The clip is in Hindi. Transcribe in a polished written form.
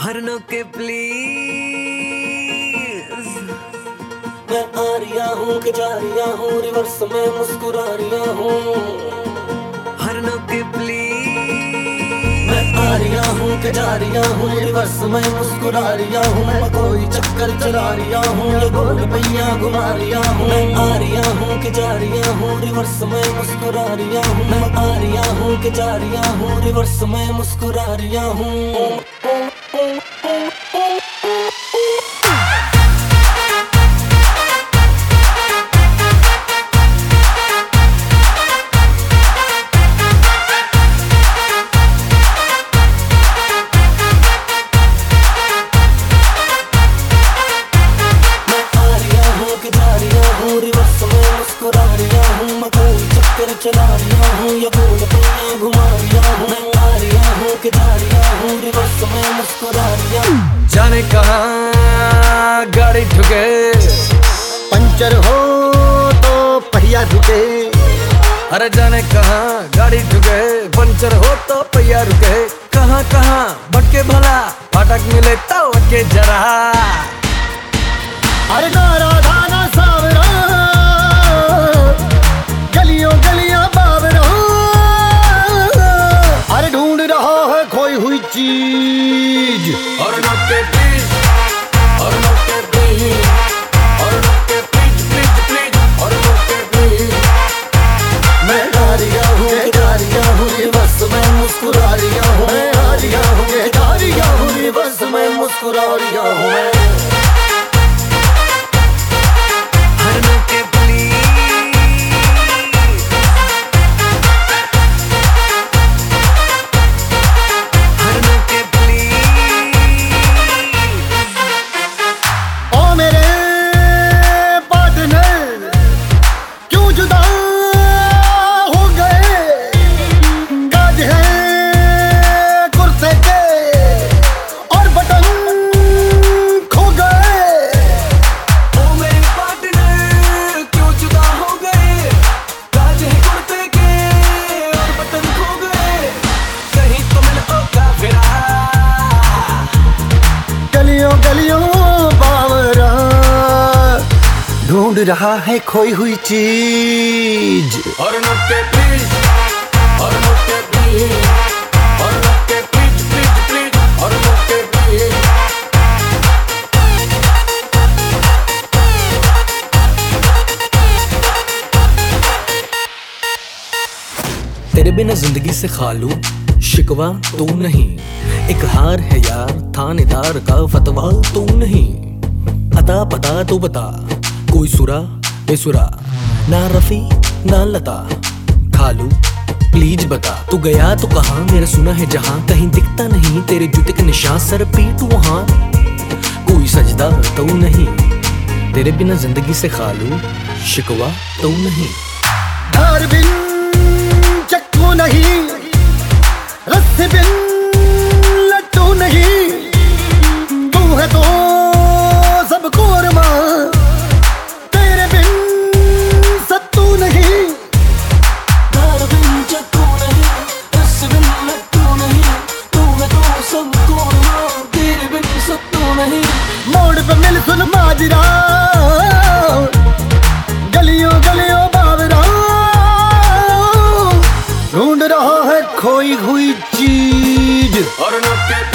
हरनों के प्लीज। मैं आ रिया हूँ कि जा रिया हूँ, रिवर्स में मुस्कुरा रिया हूँ। हरनों के प्लीज। मैं आ रिया हूँ कि जा रिया हूँ, रिवर्स में मुस्कुरा रिया हूँ। मैं कोई चक्कर चला रिया हूँ, ये गोल पहिया घुमा रिया हूँ। मैं आ रिया हूँ कि जा रिया हूँ, रिवर्स में मुस्कुरा रिया हूँ। मैं आ रिया हूँ कि जा रिया हूँ, रिवर्स में मुस्कुरा रिया हूँ। रिवर्स में मुस्कुरा रिया हूँ, मैं कोई चक्कर चला रिया हूँ, या गोल पहिया घुमा रिया हूँ। मैं आ रिया हूँ कि जा रिया हूँ, रिवर्स में मुस्कुरा रिया हूँ। जाने कहाँ गाड़ी ठुके, पंचर हो तो पहिया रुके। अरे जाने कहाँ गाड़ी ठुके, पंचर हो तो पहिया रुके। कहाँ कहाँ भटके भला, फाटक मिले तो अटके जरा। अरे नारा धाना सावरा, गलियों गलियां बावरा। अरे ढूंढ रहा है खोई हुई चीज। और नोटे प्लीज, और नोटे प्लीज, और नोटे प्लीज प्लीज प्लीज, और नोटे प्लीज। मैं आ रिया हूँ जा रिया हूँ, रिवर्स में मुस्कुरा रिया हूँ। मैं आ रिया हूँ जा रिया हूँ, रिवर्स में मुस्कुरा रिया हूँ। मैं हरनों के प्लीज, हरनों के प्लीज। ओ मेरे पार्टनर क्यों जुदा हो गए। काज है कुर्ते के और बटन खो गए। ओ मेरे पार्टनर क्यों जुदा हो गए, काज है कुर्ते के और बटन खो गए। कहीं तो मिल ओ काफिरा। गलियों गलियों बावरा, ढूंढ रहा है खोई हुई चीज। और नोटे प्लीज, और नोटे प्लीज, और नोटे प्लीज प्लीज प्लीज, और नोटे प्लीज। तेरे बिना जिंदगी से खालू शिकवा तू नहीं। एक हार है यार थानेदार का फतवा तू नहीं। अता पता तो बता, कोई सुरा बेसुरा, ना रफी ना लता। खालू प्लीज बता, तू गया तो कहाँ, मेरा सुना है जहाँ। कहीं दिखता नहीं तेरे जूते के निशान, सर पीट वहाँ कोई सजदा तो नहीं। तेरे बिना जिंदगी से खालू शिकवा तो नहीं। धार बिन चक्कू नहीं, रस्सी बिन लट्टू नहीं। तू है तो सब कोरमा, तेरे बिन सत्तू नहीं। धार बिन चक्कू नहीं, रस्सी बिन लट्टू नहीं। तू है तो सब कोरमा, तेरे बिन सत्तू नहीं। मोड़ पे मिल सुन माजरा, गलियों गलियों बावरा। ढूंढ रहा है खोई हुई चीज। और नोटे